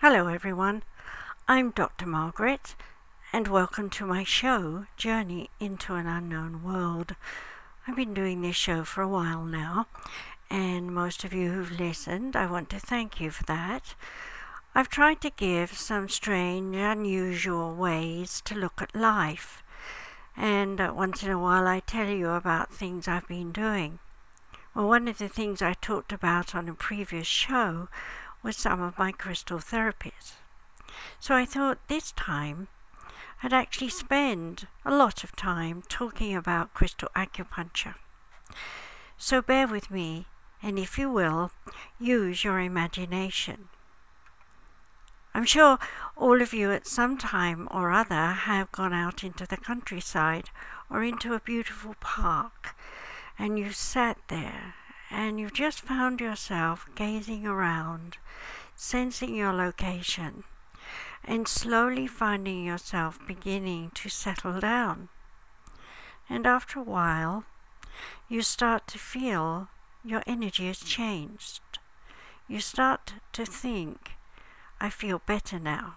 Hello everyone, I'm Dr. Margaret and welcome to my show, Journey into an Unknown World. I've been doing this show for a while now, and most of you who've listened, I want to thank you for that. I've tried to give some strange, unusual ways to look at life, and once in a while I tell you about things I've been doing. Well, one of the things I talked about on a previous show was some of my crystal therapies. So I thought this time I'd actually spend a lot of time talking about crystal acupuncture. So bear with me, and if you will, use your imagination. I'm sure all of you at some time or other have gone out into the countryside or into a beautiful park, and you've sat there and you've just found yourself gazing around, sensing your location, and slowly finding yourself beginning to settle down. And after a while, you start to feel your energy has changed. You start to think, I feel better now.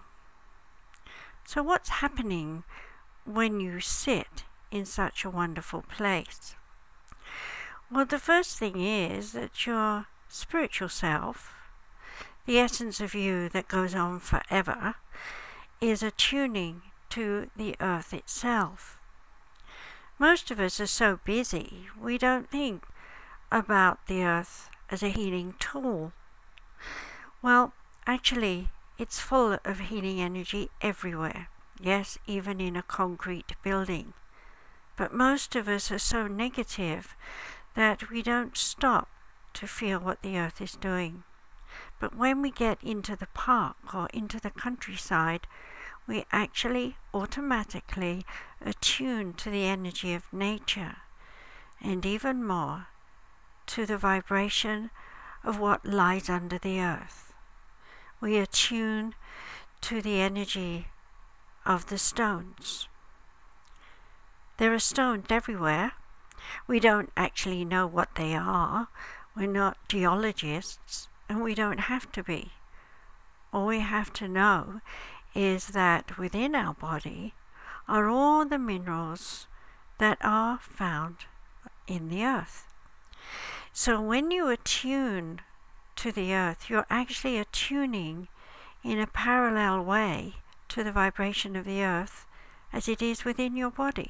So what's happening when you sit in such a wonderful place? Well, the first thing is that your spiritual self, the essence of you that goes on forever, is attuning to the earth itself. Most of us are so busy, we don't think about the earth as a healing tool. Well, actually, it's full of healing energy everywhere. Yes, even in a concrete building. But most of us are so negative that we don't stop to feel what the earth is doing. But when we get into the park or into the countryside, we actually automatically attune to the energy of nature, and even more to the vibration of what lies under the earth. We attune to the energy of the stones. There are stones everywhere. We don't actually know what they are. We're not geologists, and we don't have to be. All we have to know is that within our body are all the minerals that are found in the earth. So when you attune to the earth, you're actually attuning in a parallel way to the vibration of the earth as it is within your body.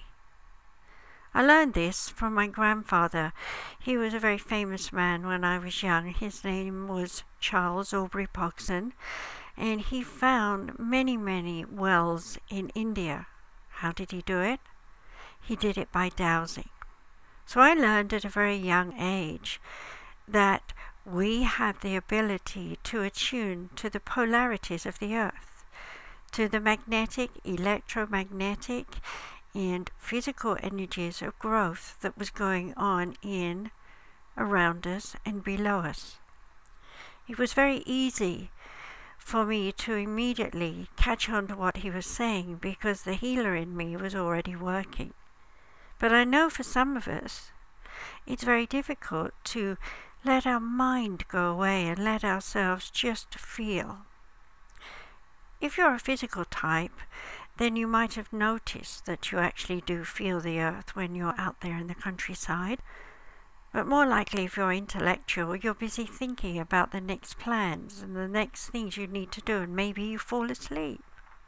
I learned this from my grandfather. He was a very famous man when I was young. His name was Charles Aubrey Pogson, and he found many wells in India. How did he do it? He did it by dowsing. So I learned at a very young age that we have the ability to attune to the polarities of the earth, to the magnetic, electromagnetic, and physical energies of growth that was going on in, around us, and below us. It was very easy for me to immediately catch on to what he was saying because the healer in me was already working. But I know for some of us, it's very difficult to let our mind go away and let ourselves just feel. If you're a physical type, then you might have noticed that you actually do feel the earth when you're out there in the countryside. But more likely, if you're intellectual, you're busy thinking about the next plans and the next things you need to do, and maybe you fall asleep.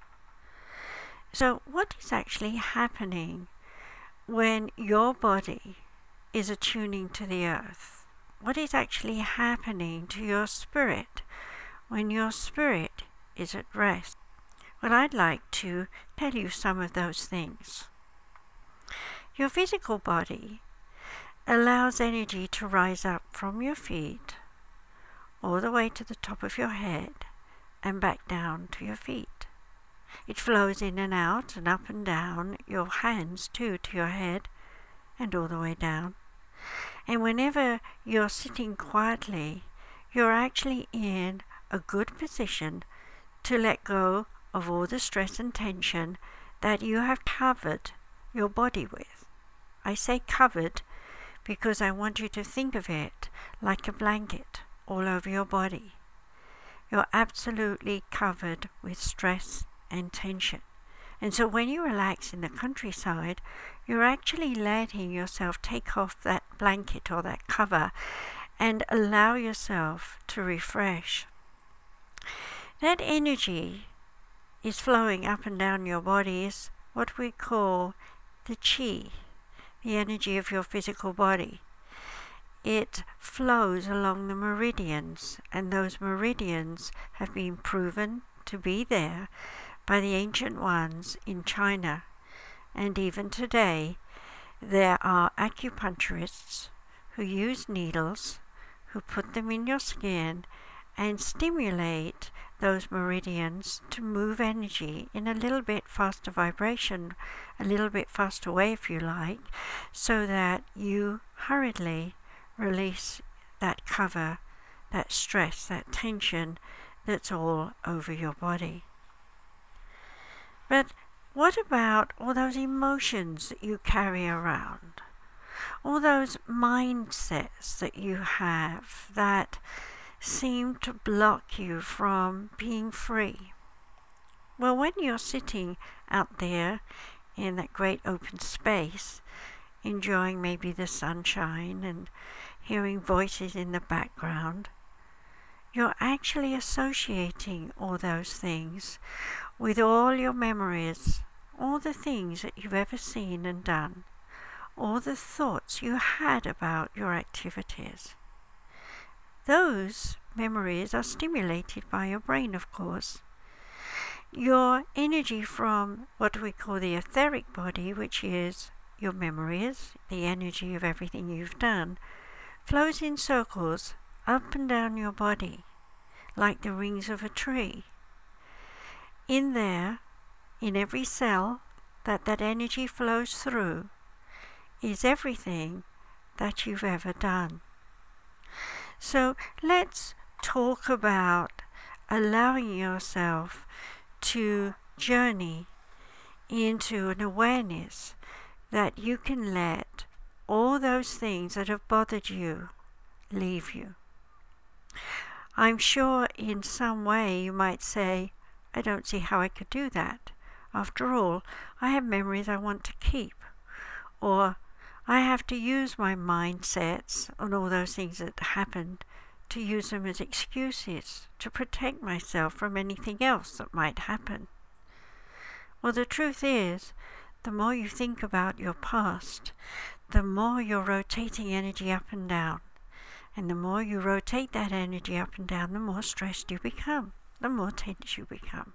So what is actually happening when your body is attuning to the earth? What is actually happening to your spirit when your spirit is at rest? Well, I'd like to tell you some of those things. Your physical body allows energy to rise up from your feet all the way to the top of your head and back down to your feet. It flows in and out and up and down your hands too to your head and all the way down. And whenever you're sitting quietly, you're actually in a good position to let go of all the stress and tension that you have covered your body with. I say covered because I want you to think of it like a blanket all over your body. you're absolutely covered with stress and tension. And so when you relax in the countryside, you're actually letting yourself take off that blanket or that cover and allow yourself to refresh. That energy is flowing up and down your body is what we call the chi, the energy of your physical body. It flows along the meridians, and those meridians have been proven to be there by the ancient ones in China. And even today, there are acupuncturists who use needles, who put them in your skin and stimulate those meridians to move energy in a little bit faster vibration, a little bit faster way if you like, so that you hurriedly release that cover, that stress, that tension that's all over your body. But what about all those emotions that you carry around? All those mindsets that you have that seem to block you from being free? Well, when you're sitting out there in that great open space, enjoying maybe the sunshine and hearing voices in the background, you're actually associating all those things with all your memories, all the things that you've ever seen and done, all the thoughts you had about your activities. Those memories are stimulated by your brain, of course. Your energy from what we call the etheric body, which is your memories, the energy of everything you've done, flows in circles up and down your body, like the rings of a tree. In there, in every cell that energy flows through, is everything that you've ever done. So let's talk about allowing yourself to journey into an awareness that you can let all those things that have bothered you leave you. I'm sure in some way you might say, I don't see how I could do that. After all, I have memories I want to keep. Or I have to use my mindsets on all those things that happened to use them as excuses to protect myself from anything else that might happen. Well, the truth is, the more you think about your past, the more you're rotating energy up and down. And the more you rotate that energy up and down, the more stressed you become, the more tense you become.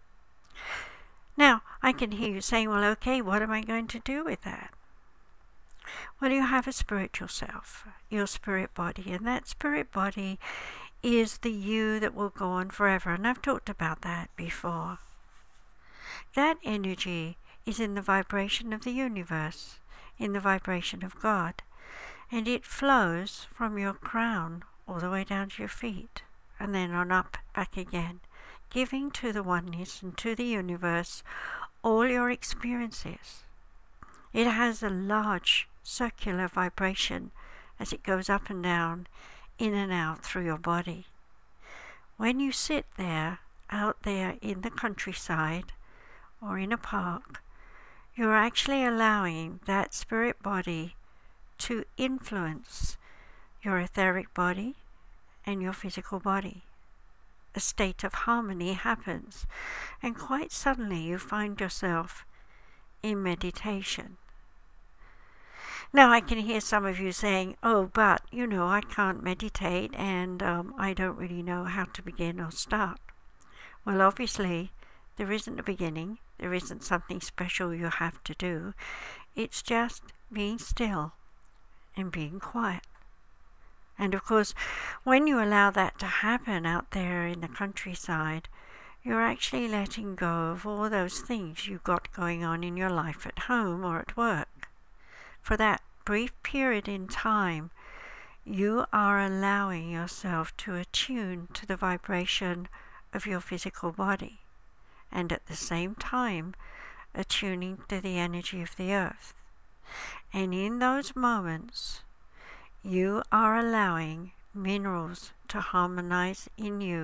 Now, I can hear you saying, well, okay, what am I going to do with that? Well, you have a spiritual self, your spirit body, and that spirit body is the you that will go on forever, and I've talked about that before. That energy is in the vibration of the universe, in the vibration of God, and it flows from your crown all the way down to your feet, and then on up back again, giving to the oneness and to the universe all your experiences. It has a large circular vibration as it goes up and down, in and out through your body. When you sit there, out there in the countryside or in a park, you're actually allowing that spirit body to influence your etheric body and your physical body. A state of harmony happens, and quite suddenly you find yourself in meditation. Now I can hear some of you saying, oh, but I can't meditate and I don't really know how to begin or start. Well, obviously there isn't a beginning, there isn't something special you have to do. It's just being still and being quiet. And of course, when you allow that to happen out there in the countryside, you're actually letting go of all those things you've got going on in your life at home or at work. For that brief period in time, you are allowing yourself to attune to the vibration of your physical body, and at the same time attuning to the energy of the earth. And in those moments, you are allowing minerals to harmonize in you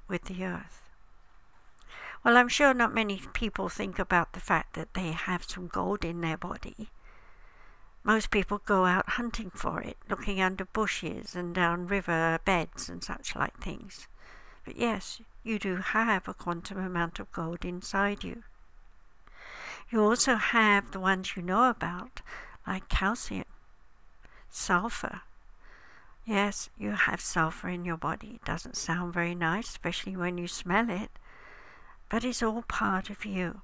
with the earth? Well, I'm sure not many people think about the fact that they have some gold in their body. Most people go out hunting for it, looking under bushes and down river beds and such like things. But yes, you do have a quantum amount of gold inside you. You also have the ones you know about, like calcium, sulfur. Yes, you have sulfur in your body. It doesn't sound very nice, especially when you smell it, but it's all part of you.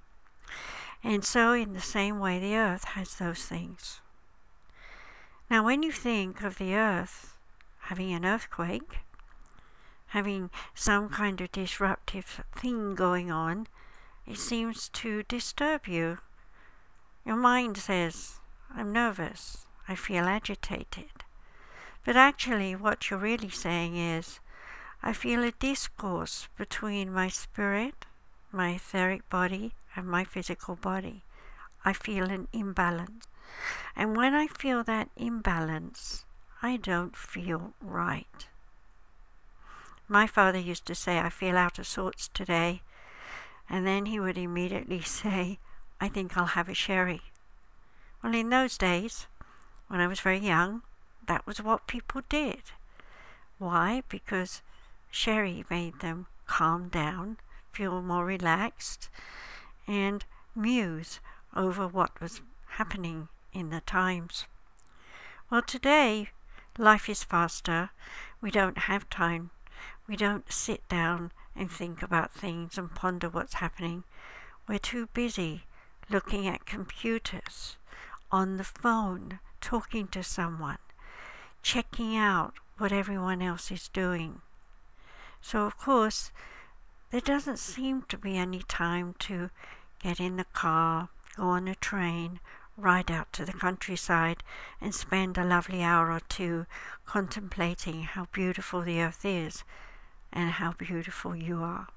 And so in the same way, the earth has those things. Now, when you think of the earth having an earthquake, having some kind of disruptive thing going on, it seems to disturb you. Your mind says, I'm nervous, I feel agitated. But actually what you're really saying is, I feel a discourse between my spirit, my etheric body, and my physical body. I feel an imbalance. And when I feel that imbalance, I don't feel right. My father used to say, I feel out of sorts today. And then he would immediately say, I think I'll have a sherry. Well, in those days, when I was very young, that was what people did. Why? Because sherry made them calm down, feel more relaxed, and muse over what was happening in the times. Well, today, life is faster. We don't have time. We don't sit down and think about things and ponder what's happening. We're too busy looking at computers, on the phone, talking to someone, checking out what everyone else is doing. So of course, there doesn't seem to be any time to get in the car, go on a train, ride out to the countryside and spend a lovely hour or two contemplating how beautiful the earth is and how beautiful you are.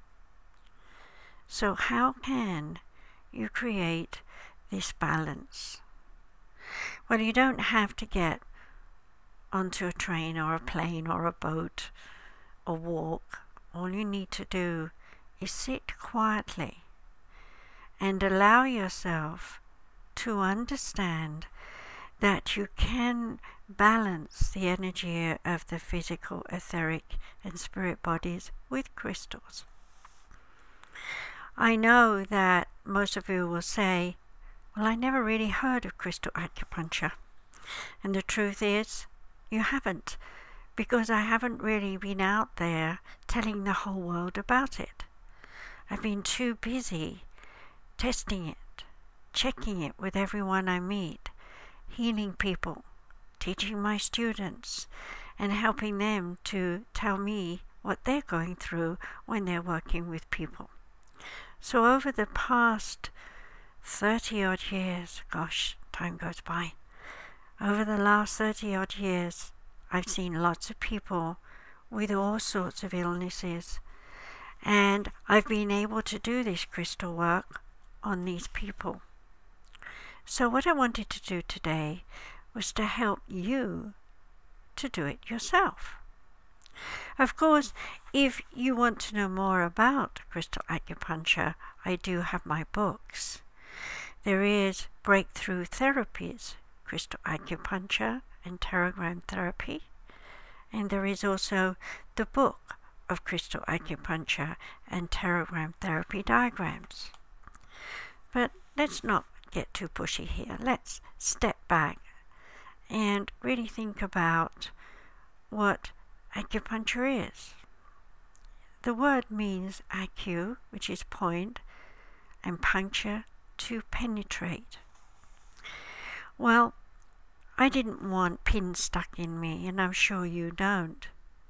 So how can you create this balance? Well, you don't have to get onto a train or a plane or a boat or walk. All you need to do is sit quietly and allow yourself to understand that you can balance the energy of the physical, etheric, and spirit bodies with crystals. I know that most of you will say, well, I never really heard of crystal acupuncture. And the truth is, you haven't, because I haven't really been out there telling the whole world about it. I've been too busy testing it, checking it with everyone I meet, healing people, teaching my students, and helping them to tell me what they're going through when they're working with people. So over the past 30 odd years, gosh, time goes by. Over the last 30 odd years, I've seen lots of people with all sorts of illnesses, and I've been able to do this crystal work on these people. So what I wanted to do today was to help you to do it yourself. Of course, if you want to know more about crystal acupuncture, I do have my books. There is Breakthrough Therapies, Crystal Acupuncture and Pterogram Therapy, and there is also the book of Crystal Acupuncture and Pterogram Therapy Diagrams. But let's not get too pushy here. Let's step back and really think about what acupuncture is. The word means acu, which is point, and puncture, to penetrate. Well, I didn't want pins stuck in me, and I'm sure you don't.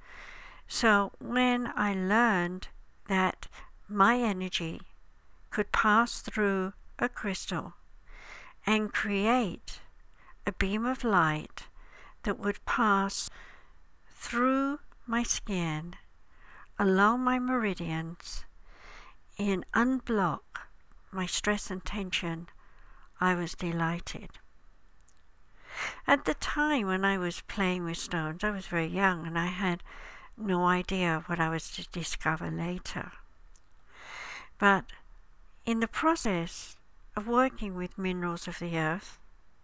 So when I learned that my energy could pass through a crystal and create a beam of light that would pass through my skin, along my meridians, and unblock my stress and tension, I was delighted. At the time when I was playing with stones, I was very young and I had no idea what I was to discover later. But in the process of working with minerals of the earth,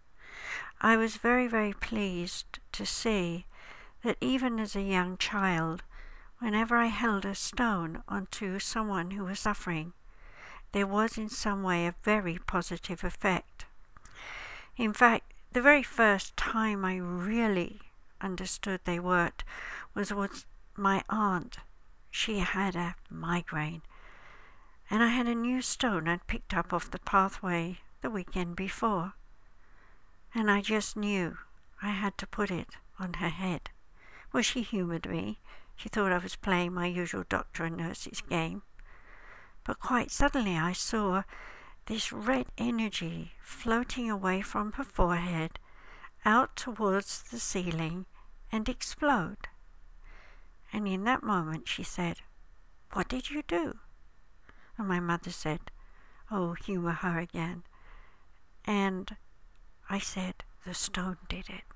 I was very, very pleased to see that even as a young child, whenever I held a stone onto someone who was suffering, there was in some way a very positive effect. In fact, the very first time I really understood they worked was with my aunt. She had a migraine, and I had a new stone I'd picked up off the pathway the weekend before, and I just knew I had to put it on her head. Well, she humoured me. She thought I was playing my usual doctor and nurse's game. But quite suddenly I saw this red energy floating away from her forehead out towards the ceiling and explode. And in that moment she said, "What did you do?" And my mother said, "Oh, humour her again." And I said, "The stone did it."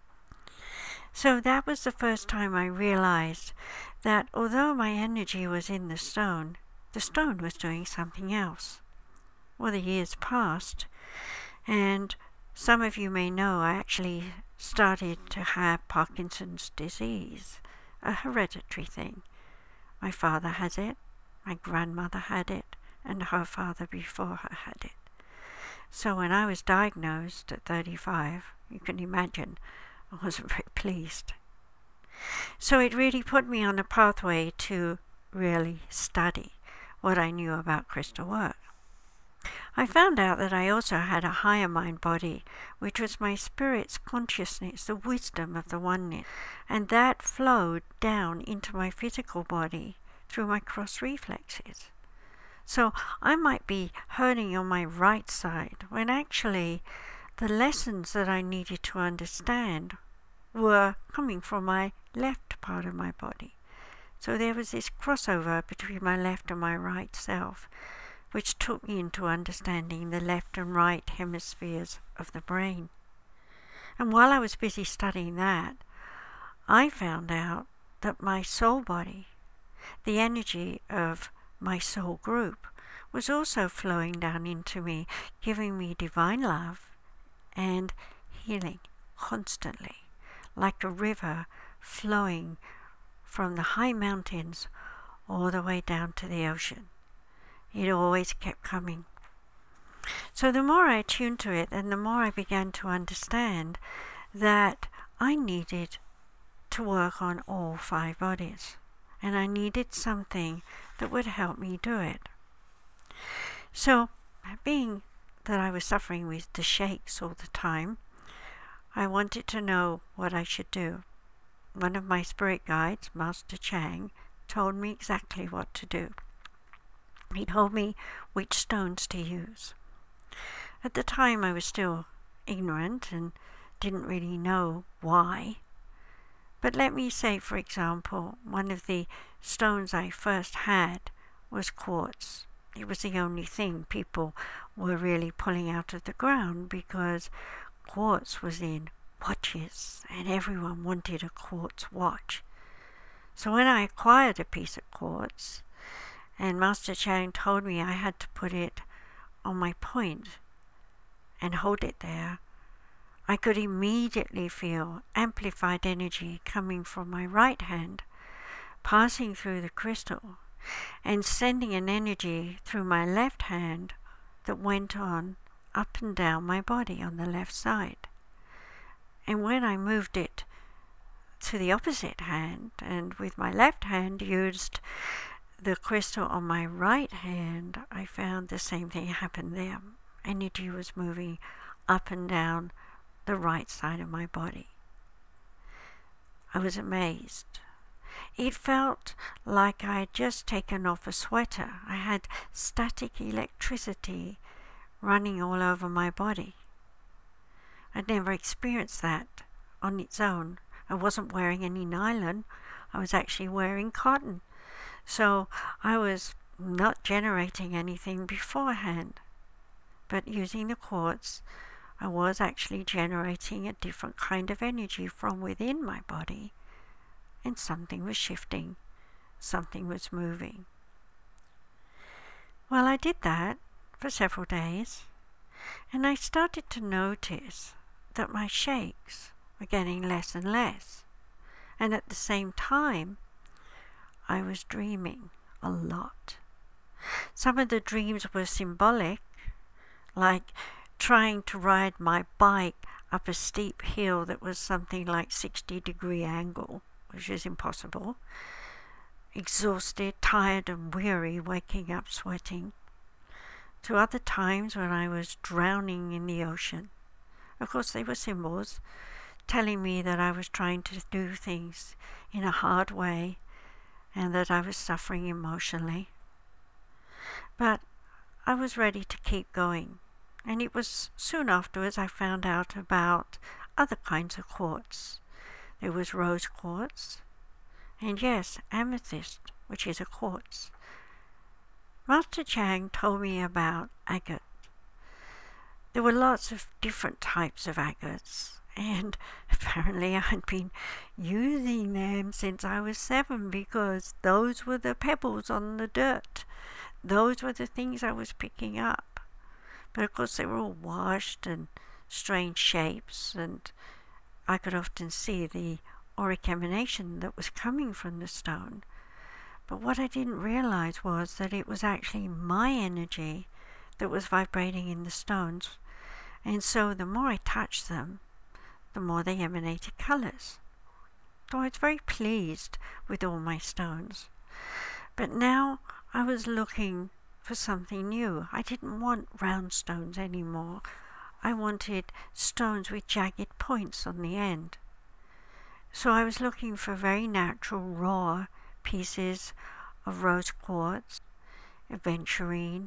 So that was the first time I realized that although my energy was in the stone was doing something else. Well, the years passed, and some of you may know I actually started to have Parkinson's disease, a hereditary thing. My father has it, my grandmother had it, and her father before her had it. So when I was diagnosed at 35, you can imagine I wasn't very pleased. So it really put me on a pathway to really study what I knew about crystal work. I found out that I also had a higher mind body, which was my spirit's consciousness, the wisdom of the oneness, and that flowed down into my physical body through my cross reflexes. So I might be hurting on my right side when actually the lessons that I needed to understand were coming from my left part of my body. So there was this crossover between my left and my right self, which took me into understanding the left and right hemispheres of the brain. And while I was busy studying that, I found out that my soul body, the energy of my soul group, was also flowing down into me, giving me divine love and healing constantly, like a river flowing from the high mountains all the way down to the ocean. It always kept coming. So the more I tuned to it, and the more I began to understand that I needed to work on all 5 bodies, and I needed something that would help me do it. So, being that I was suffering with the shakes all the time, I wanted to know what I should do. One of my spirit guides, Master Chang, told me exactly what to do. He told me which stones to use. At the time I was still ignorant and didn't really know why. But let me say, for example, one of the stones I first had was quartz. It was the only thing people were really pulling out of the ground because quartz was in watches and everyone wanted a quartz watch. So when I acquired a piece of quartz, and Master Chang told me I had to put it on my point and hold it there, I could immediately feel amplified energy coming from my right hand, passing through the crystal, and sending an energy through my left hand that went on up and down my body on the left side. And when I moved it to the opposite hand, and with my left hand used the crystal on my right hand, I found the same thing happened there. Energy was moving up and down the right side of my body. I was amazed. It felt like I had just taken off a sweater. I had static electricity running all over my body. I'd never experienced that on its own. I wasn't wearing any nylon. I was actually wearing cotton. So I was not generating anything beforehand. But using the quartz, I was actually generating a different kind of energy from within my body and something was shifting, something was moving. Well, I did that for several days, and I started to notice that my shakes were getting less and less, and at the same time, I was dreaming a lot. Some of the dreams were symbolic, like trying to ride my bike up a steep hill that was something like 60-degree angle, which is impossible. Exhausted, tired and weary, waking up sweating. To other times when I was drowning in the ocean. Of course, they were symbols telling me that I was trying to do things in a hard way and that I was suffering emotionally. But I was ready to keep going. And it was soon afterwards I found out about other kinds of quartz. There was rose quartz, and yes, amethyst, which is a quartz. Master Chang told me about agate. There were lots of different types of agates, and apparently I'd been using them since I was 7 because those were the pebbles on the dirt. Those were the things I was picking up. But of course they were all washed and strange shapes, and I could often see the auric emanation that was coming from the stone. But what I didn't realize was that it was actually my energy that was vibrating in the stones, and so the more I touched them, the more they emanated colors. So I was very pleased with all my stones. But now I was looking for something new. I didn't want round stones anymore. I wanted stones with jagged points on the end. So I was looking for very natural, raw pieces of rose quartz, aventurine,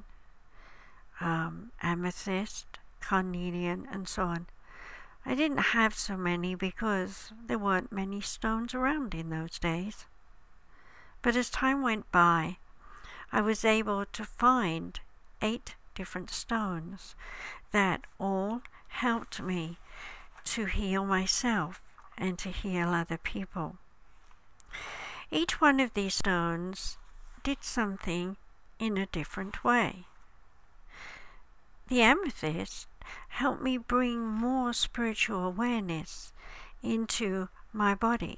amethyst, carnelian, and so on. I didn't have so many because there weren't many stones around in those days. But as time went by, I was able to find 8 different stones that all helped me to heal myself and to heal other people. Each one of these stones did something in a different way. The amethyst helped me bring more spiritual awareness into my body.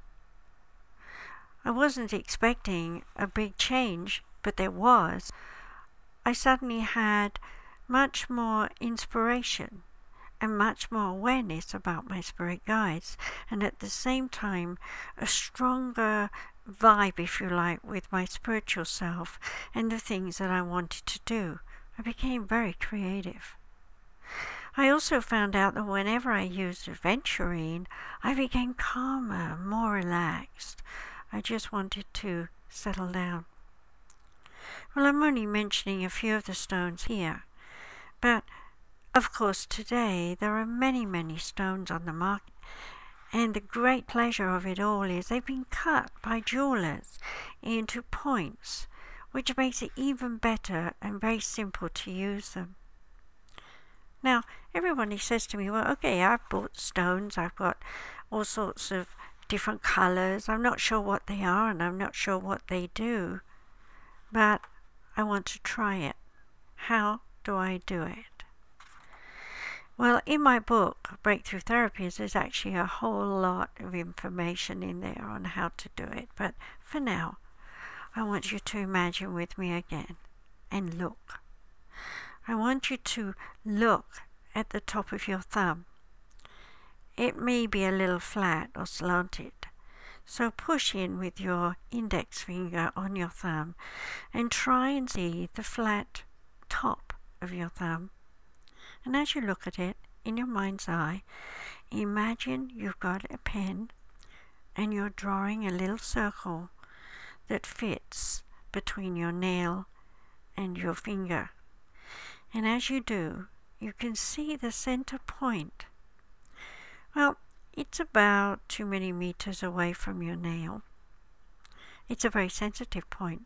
I wasn't expecting a big change, but there was. I suddenly had much more inspiration and much more awareness about my spirit guides, and at the same time a stronger vibe, if you like, with my spiritual self and the things that I wanted to do. I became very creative. I also found out that whenever I used aventurine, I became calmer, more relaxed. I just wanted to settle down. Well, I'm only mentioning a few of the stones here, but of course today there are many, many stones on the market, and the great pleasure of it all is they've been cut by jewelers into points, which makes it even better and very simple to use them. Now, everybody says to me, well, okay, I've bought stones, I've got all sorts of different colors, I'm not sure what they are and I'm not sure what they do, but I want to try it. How do I do it? Well, in my book, Breakthrough Therapies, there's actually a whole lot of information in there on how to do it, but for now, I want you to imagine with me again and look. I want you to look at the top of your thumb. It may be a little flat or slanted, so push in with your index finger on your thumb and try and see the flat top of your thumb. And as you look at it, in your mind's eye, imagine you've got a pen and you're drawing a little circle that fits between your nail and your finger. And as you do, you can see the center point. Well, it's about 2 millimeters away from your nail. It's a very sensitive point.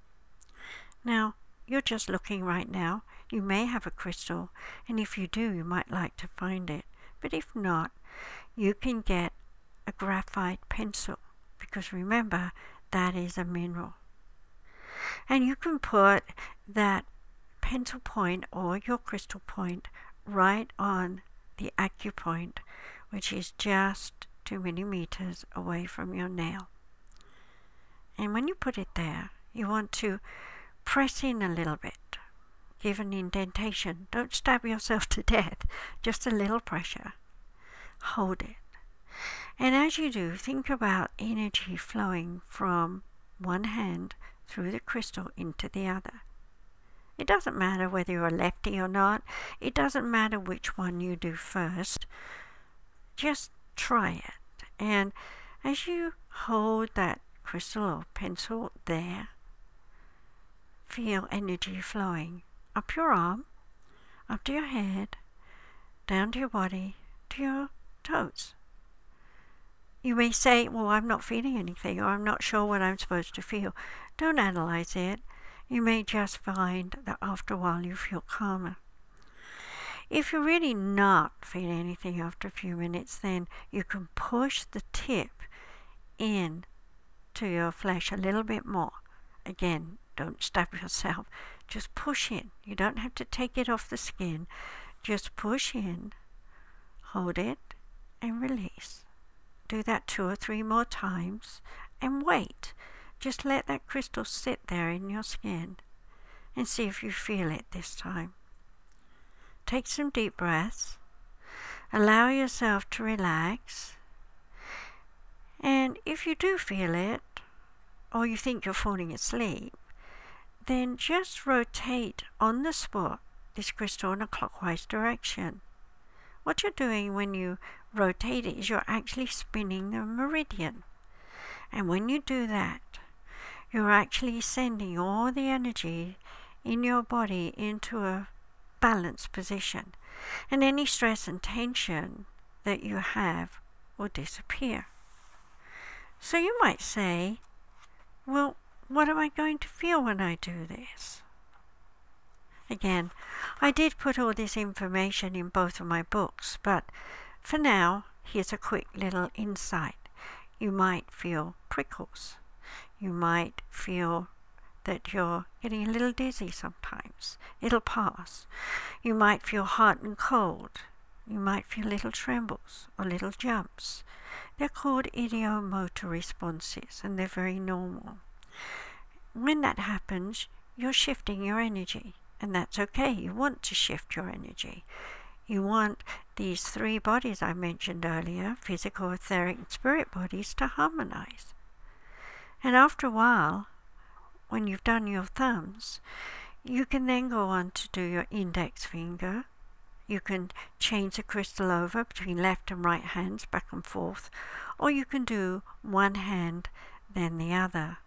Now, you're just looking right now. You may have a crystal, and if you do, you might like to find it. But if not, you can get a graphite pencil, because remember, that is a mineral. And you can put that pencil point or your crystal point right on the acupoint, which is just 2 millimeters away from your nail. And when you put it there, you want to press in a little bit, give an indentation. Don't stab yourself to death, just a little pressure. Hold it. And as you do, think about energy flowing from one hand through the crystal into the other. It doesn't matter whether you're a lefty or not. It doesn't matter which one you do first. Just try it. And as you hold that crystal or pencil there, feel energy flowing up your arm, up to your head, down to your body, to your toes. You may say, well, I'm not feeling anything, or I'm not sure what I'm supposed to feel. Don't analyze it. You may just find that after a while you feel calmer. If you're really not feeling anything after a few minutes, then you can push the tip in to your flesh a little bit more. Again, don't stab yourself. Just push in. You don't have to take it off the skin. Just push in, hold it, and release. Do that 2 or 3 more times and wait. Just let that crystal sit there in your skin and see if you feel it this time. Take some deep breaths. Allow yourself to relax. And if you do feel it, or you think you're falling asleep, then just rotate on the spot this crystal in a clockwise direction. What you're doing when you rotate it is you're actually spinning the meridian. And when you do that, you're actually sending all the energy in your body into a balanced position. And any stress and tension that you have will disappear. So you might say, well, what am I going to feel when I do this? Again, I did put all this information in both of my books, but for now, here's a quick little insight. You might feel prickles. You might feel that you're getting a little dizzy sometimes. It'll pass. You might feel hot and cold. You might feel little trembles or little jumps. They're called ideomotor responses, and they're very normal. When that happens, you're shifting your energy, and that's okay. You want to shift your energy. You want these 3 bodies I mentioned earlier, physical, etheric, and spirit bodies, to harmonize. And after a while, when you've done your thumbs, you can then go on to do your index finger. You can change the crystal over between left and right hands, back and forth, or you can do one hand, then the other.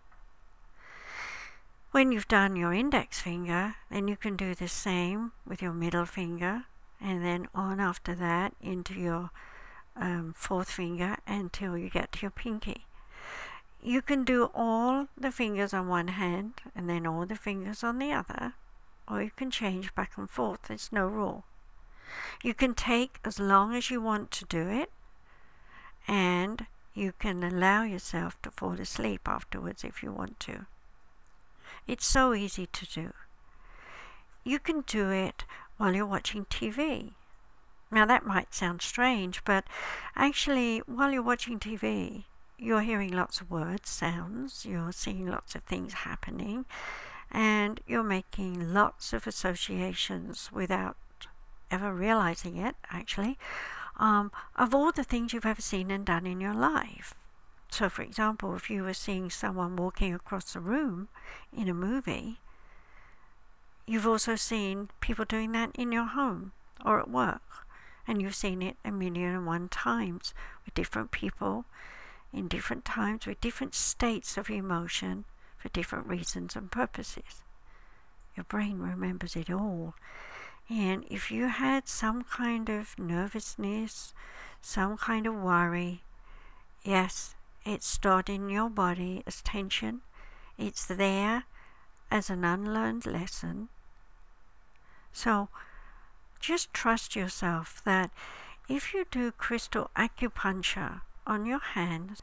When you've done your index finger, then you can do the same with your middle finger, and then on after that into your 4th finger until you get to your pinky. You can do all the fingers on one hand and then all the fingers on the other, or you can change back and forth. There's no rule. You can take as long as you want to do it, and you can allow yourself to fall asleep afterwards if you want to. It's so easy to do. You can do it while you're watching TV. Now that might sound strange, but actually while you're watching TV, you're hearing lots of words, sounds, you're seeing lots of things happening, and you're making lots of associations without ever realizing it, actually, of all the things you've ever seen and done in your life. So, for example, if you were seeing someone walking across the room in a movie, you've also seen people doing that in your home or at work, and you've seen it 1,000,001 times with different people in different times with different states of emotion for different reasons and purposes. Your brain remembers it all. And if you had some kind of nervousness, some kind of worry, yes, it's stored in your body as tension. It's there as an unlearned lesson. So just trust yourself that if you do crystal acupuncture on your hands,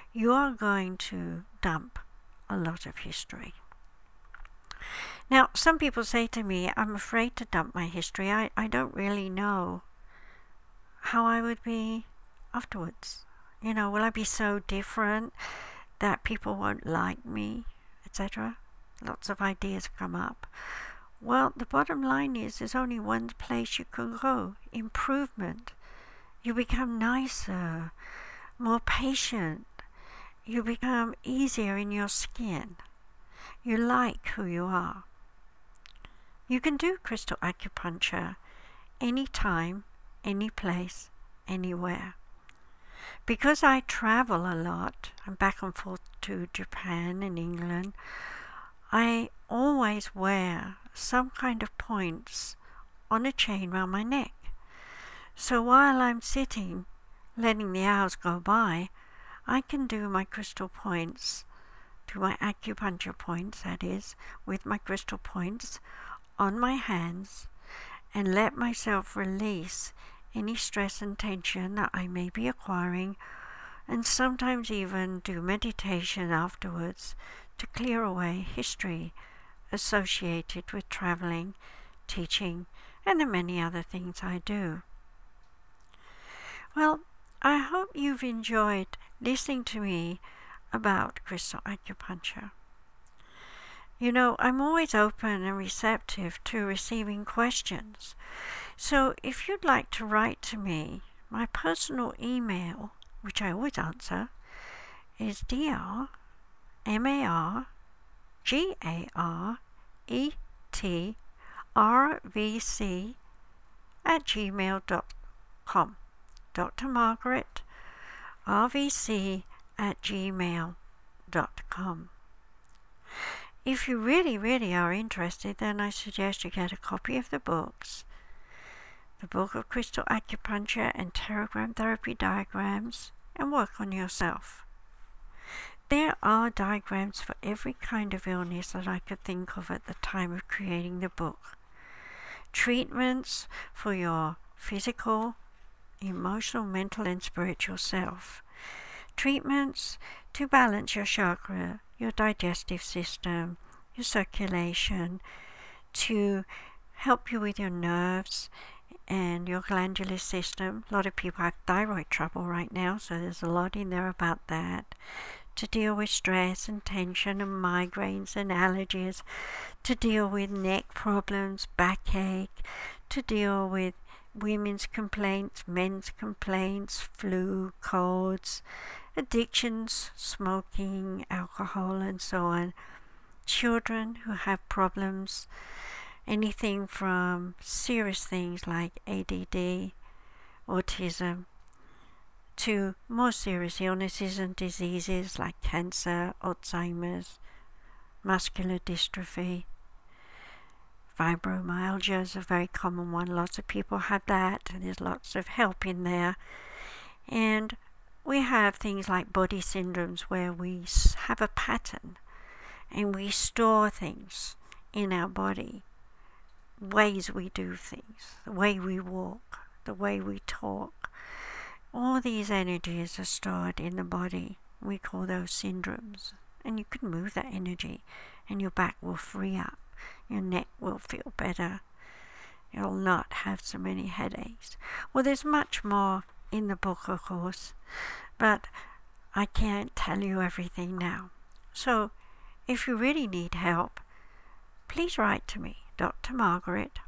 you are going to dump a lot of history. Now, some people say to me, I'm afraid to dump my history. I don't really know how I would be afterwards. Will I be so different that people won't like me, etc.? Lots of ideas come up. Well, the bottom line is there's only one place you can go: improvement. You become nicer, more patient. You become easier in your skin. You like who you are. You can do crystal acupuncture anytime, any place, anywhere. Because I travel a lot, I'm back and forth to Japan and England, I always wear some kind of points on a chain around my neck. So while I'm sitting, letting the hours go by, I can do my crystal points, do my acupuncture points, that is, with my crystal points on my hands, and let myself release any stress and tension that I may be acquiring, and sometimes even do meditation afterwards to clear away history associated with traveling, teaching, and the many other things I do. Well, I hope you've enjoyed listening to me about crystal acupuncture. I'm always open and receptive to receiving questions. So if you'd like to write to me, my personal email, which I always answer, is drmargaretrvc@gmail.com. Dr. Margaret, rvc@gmail.com. If you really, really are interested, then I suggest you get a copy of the books. The Book of Crystal Acupuncture and Pterogram Therapy Diagrams, and work on yourself. There are diagrams for every kind of illness that I could think of at the time of creating the book. Treatments for your physical, emotional, mental, and spiritual self. Treatments to balance your chakra, your digestive system, your circulation, to help you with your nerves and your glandular system. A lot of people have thyroid trouble right now, so there's a lot in there about that. To deal with stress and tension and migraines and allergies, to deal with neck problems, backache, to deal with women's complaints, men's complaints, flu, colds, addictions, smoking, alcohol, and so on. Children who have problems, anything from serious things like ADD, autism, to more serious illnesses and diseases like cancer, Alzheimer's, muscular dystrophy. Fibromyalgia is a very common one. Lots of people have that, and there's lots of help in there. And we have things like body syndromes where we have a pattern and we store things in our body, ways we do things, the way we walk, the way we talk. All these energies are stored in the body. We call those syndromes. And you can move that energy and your back will free up. Your neck will feel better. You'll not have so many headaches. Well, there's much more in the book, of course, but I can't tell you everything now. So if you really need help, please write to me, Dr. Margaret,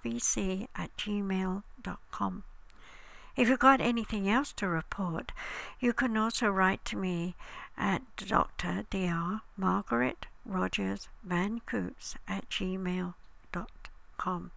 rvc@gmail.com. If you've got anything else to report, you can also write to me at Dr. Margaret Rogers Van Coots@gmail.com.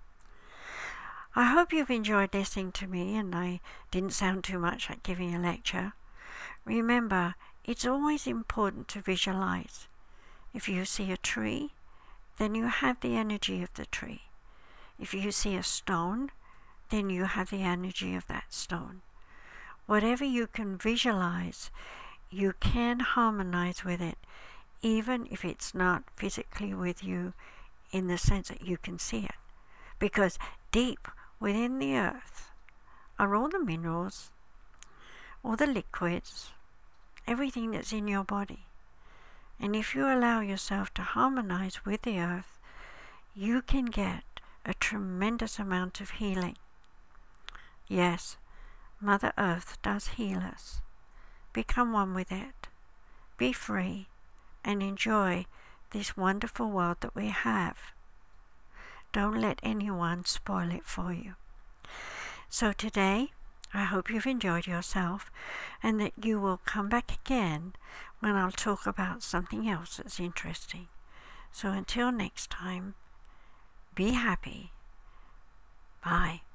I hope you've enjoyed listening to me and I didn't sound too much like giving a lecture. Remember, it's always important to visualize. If you see a tree, then you have the energy of the tree. If you see a stone, then you have the energy of that stone. Whatever you can visualize, you can harmonize with it, even if it's not physically with you in the sense that you can see it. Because deep within the earth are all the minerals, all the liquids, everything that's in your body. And if you allow yourself to harmonize with the earth, you can get a tremendous amount of healing. Yes, Mother Earth does heal us. Become one with it. Be free and enjoy this wonderful world that we have. Don't let anyone spoil it for you. So today, I hope you've enjoyed yourself and that you will come back again when I'll talk about something else that's interesting. So until next time, be happy. Bye.